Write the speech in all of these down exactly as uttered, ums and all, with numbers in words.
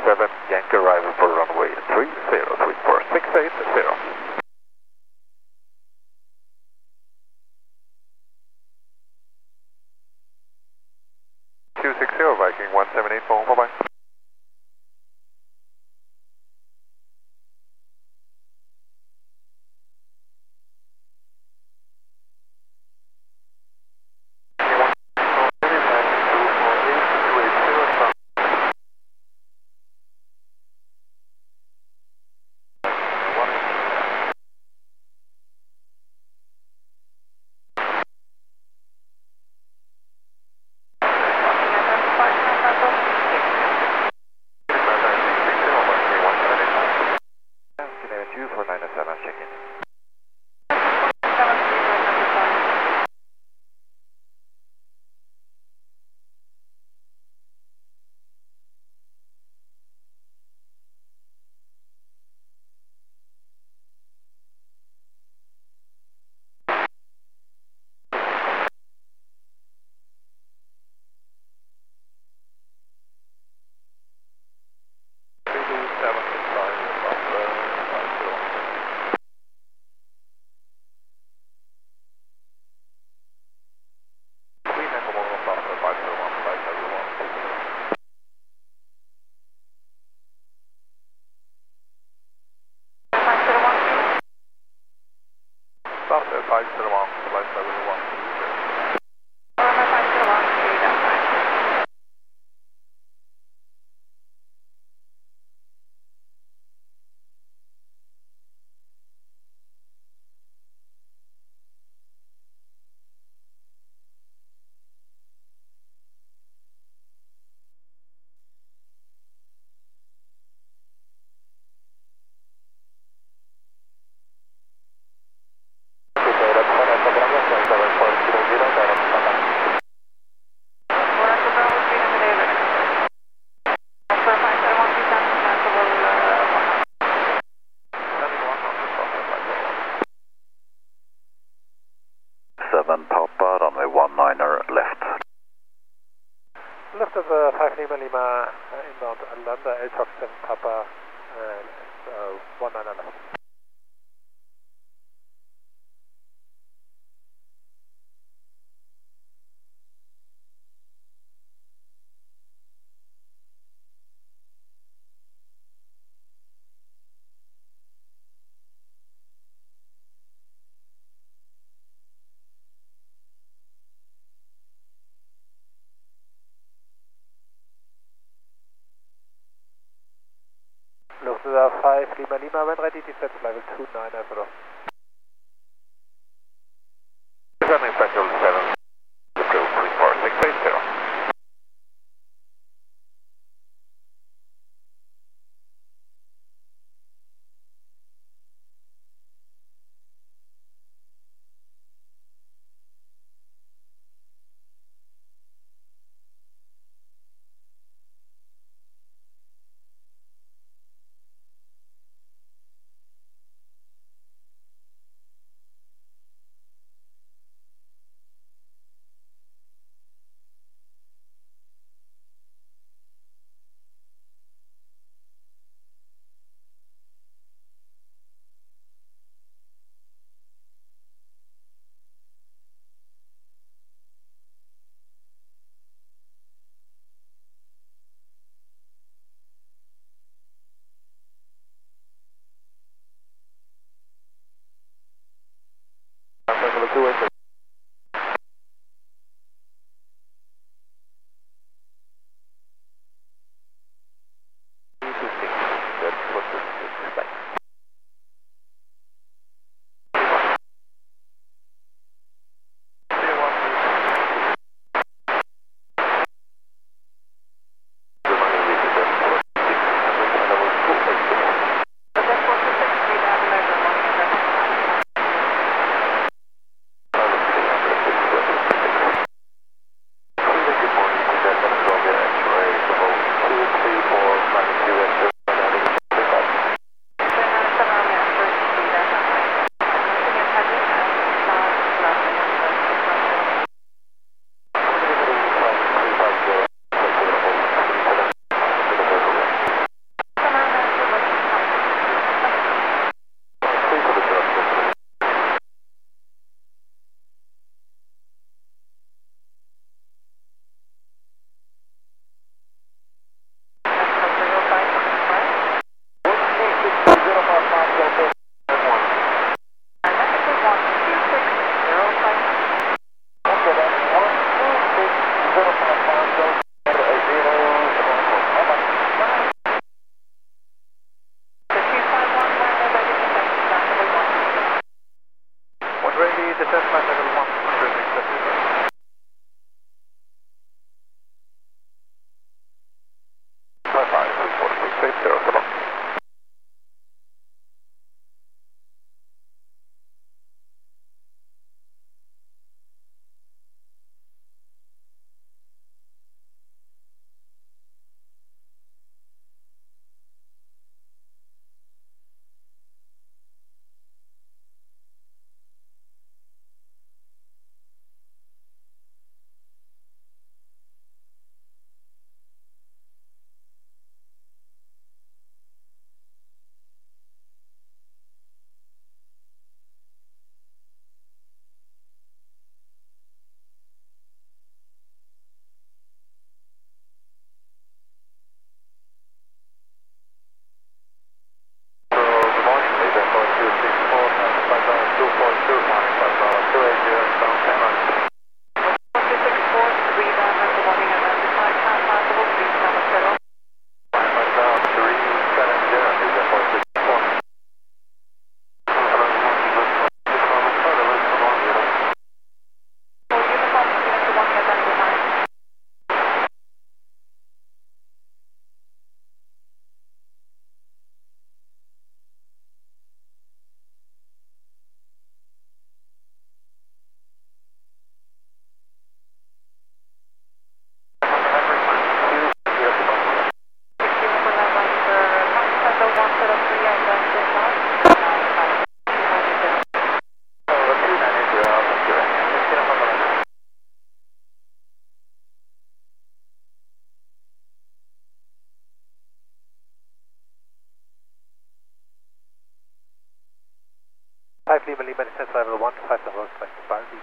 seven, Yankee arrival for runway three zero three four six eight zero. two six zero, Viking one seven eight, phone, bye-bye. five zero one, flight level one two zero. five zero one, seven Papa, runway one niner left. Left of uh, five Lima Lima, uh, inbound Lambda, eight Fox seven Papa, uh, uh, one niner left. Lufthansa five Lima Lima, when ready, descent level two nine zero. Descending petrol seven, approach three four six eight zero. Ready, descent flight level one hundred accepted. Five five, four six eight zero seven. five Lima Lima, descent level one, five level select Barbie.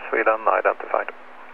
Contact Sweden identified.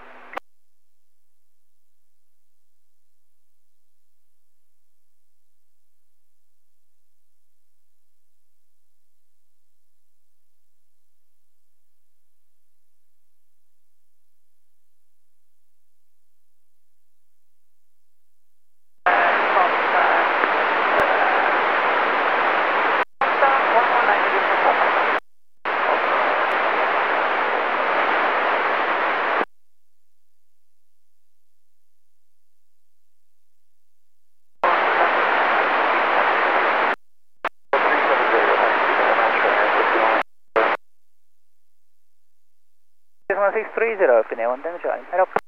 one six three zero, Finnair one damage, head up.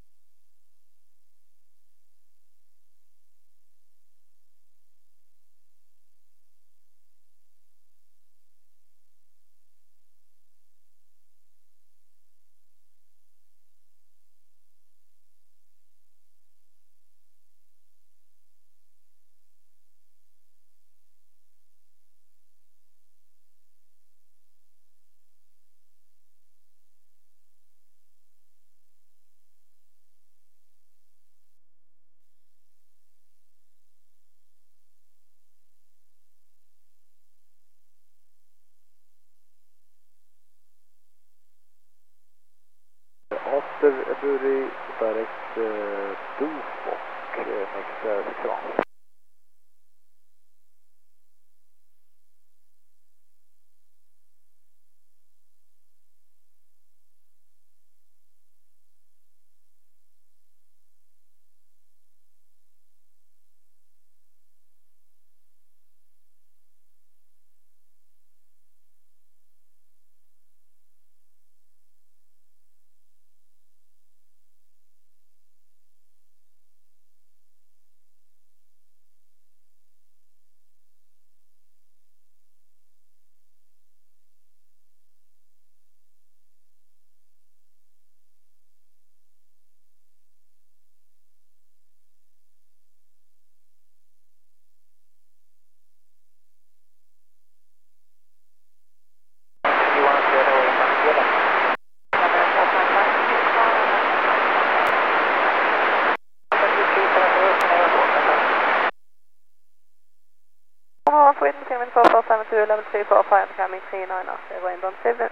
After Bury, direct uh, Dufok, uh, next uh, six one. Wind coming four four seven two, level two four five, coming three nine after Rainbow seven.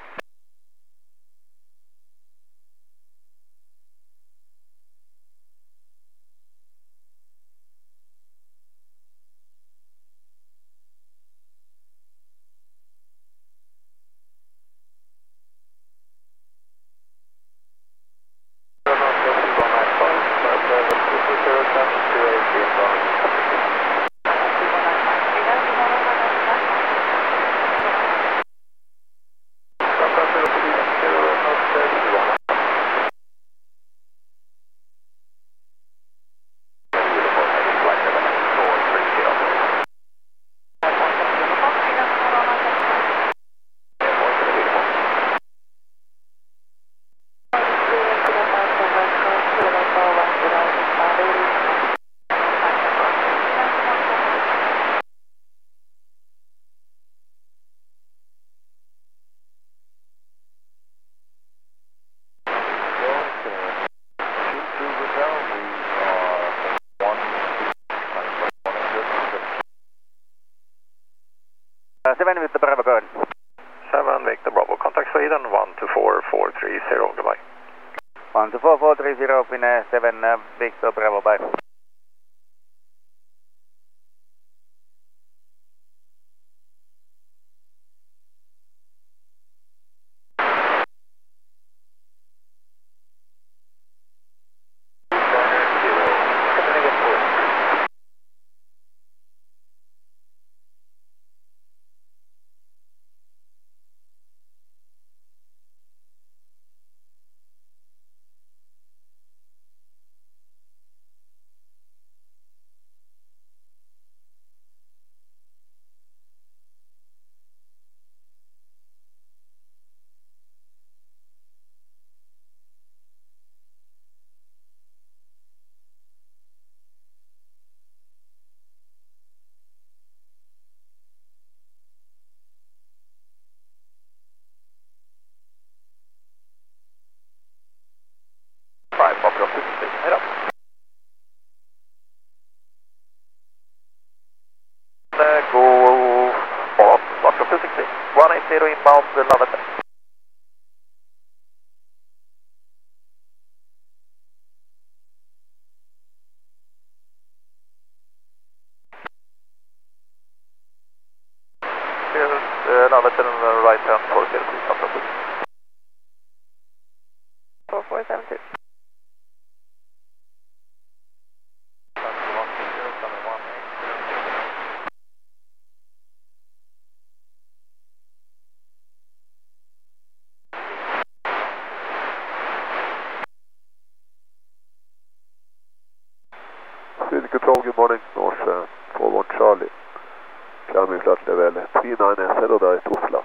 seven Victor Bravo, go ahead. seven Victor Bravo, contact Sweden one two four four three zero, goodbye. one two four four three zero, Finnair seven uh, Victor Bravo, bye. Good Landvetter. Here's uh, Landvetter on the right hand for here, please stop up. four four seven two. Swedish Control, good morning, North uh, four one Charlie. Climbing flight level three nine S L, direct Oslo.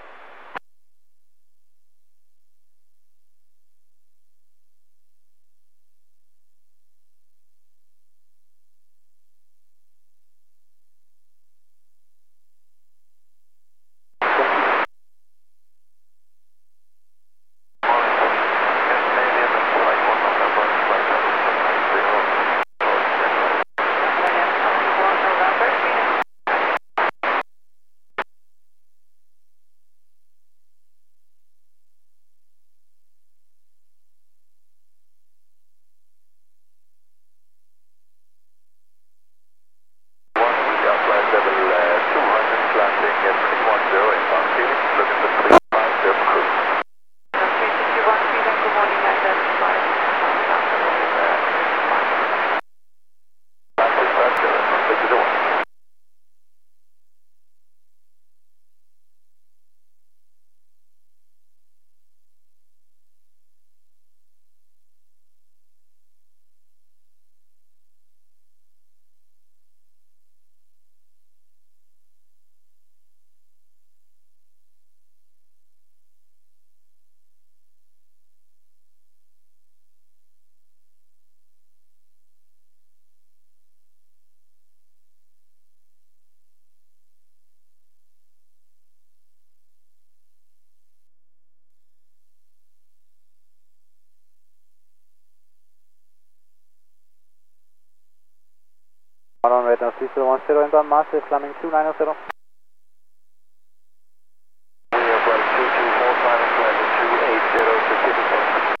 On right now, three zero one zero inbound master, Fleming two nine zero. We are flight two two four five and flight two eight zero Pacific Coast.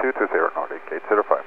two two zero Nordic eight zero five.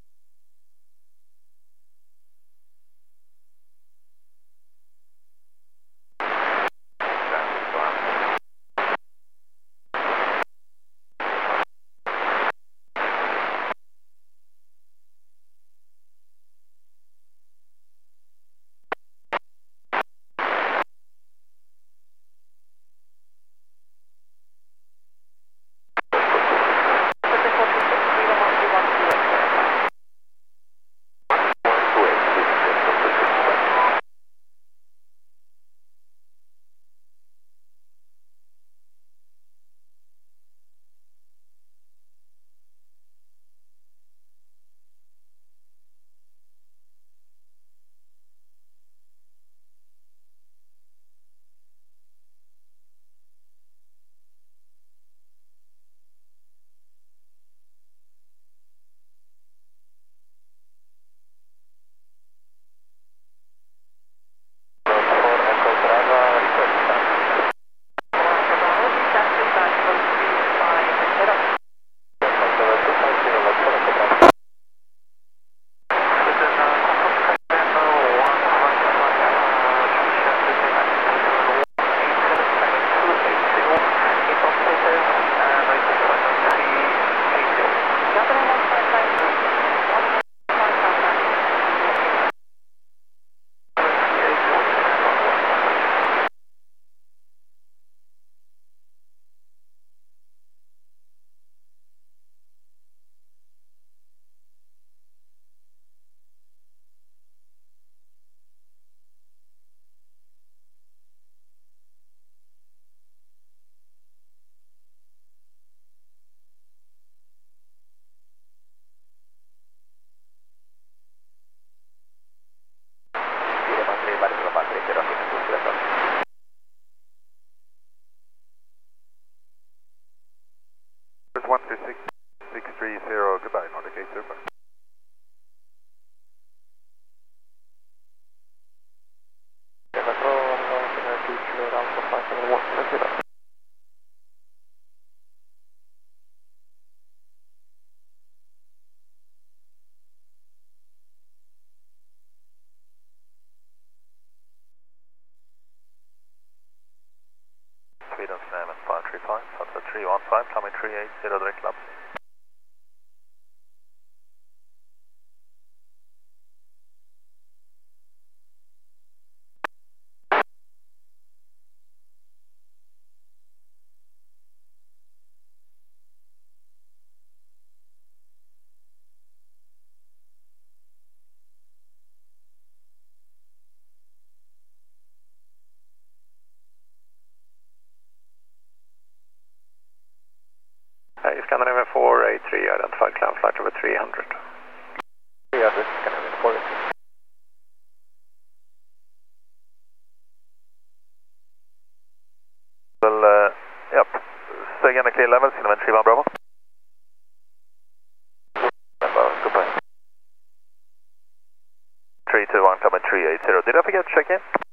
one three six six three zero, goodbye, Nordic eight zero five. Sweden seven five three five, Delta three one five, coming three eight zero direct lab. Hey, Scandinavian four eight three, identified climb flight over three hundred. three hundred, Scandinavian four eight three. Well, uh, yep. Stay again at clear level, Cinnamon three one Bravo. Bravo, goodbye. three two one, coming three eight zero. Did I forget to check in?